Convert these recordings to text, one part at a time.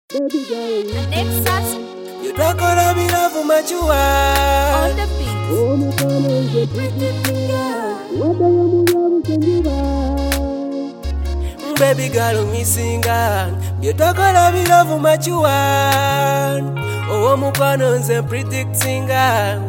Baby girl, Nexus You don't gonna be love for my on the beat. oh my God, is a pretty girl. What do you mean, can you buy? Baby girl, me singa. You don't gonna be love for my oh, mukwano nze pretty singer.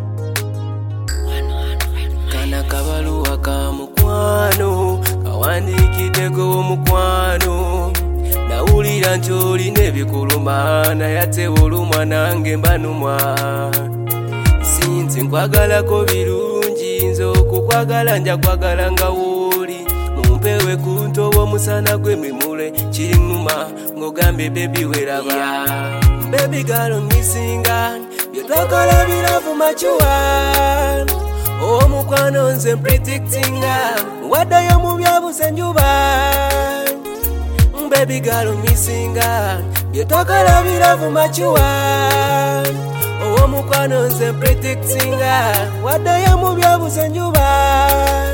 Kana kabaluwa ka mukwano kawandikideko omukwano nawulira nti olina ebikuluma naye ate olumwa nange mbanumwa sinzi nkwagalako birungi nze okukwagala nja kwagala nga wooli mumpewe ku ntobo omusana gw'emimule kiriŋŋuma ng'ogambe bebi weraba baby girl misinga byotwakola biravu machuwa omukwano nze predictinga waddayo mu byabuze enjuba baby girl misinga byotwakola biravu machuwa omukwano nze predictinga waddayo mu byabuze enjuba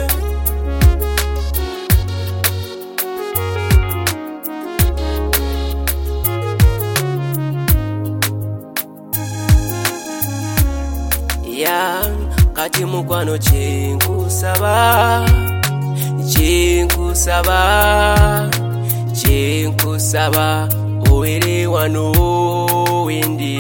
kati mukwano kyenkusaba owere wano wendi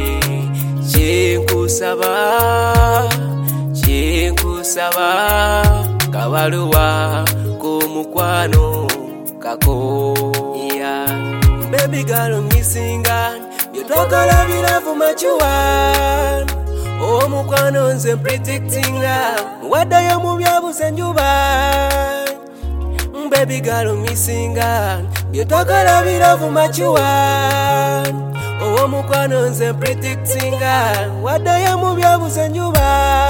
kyenkusaba kabaluwa k'omukwano kako baby girl misinga byotwakola biravu machuwa omukwano nze predictinga waddayo mu byabuze enjuba baby girl misinga byotwakola biravu machuwa omukwano nze predictinga waddayo mu byabuze enjuba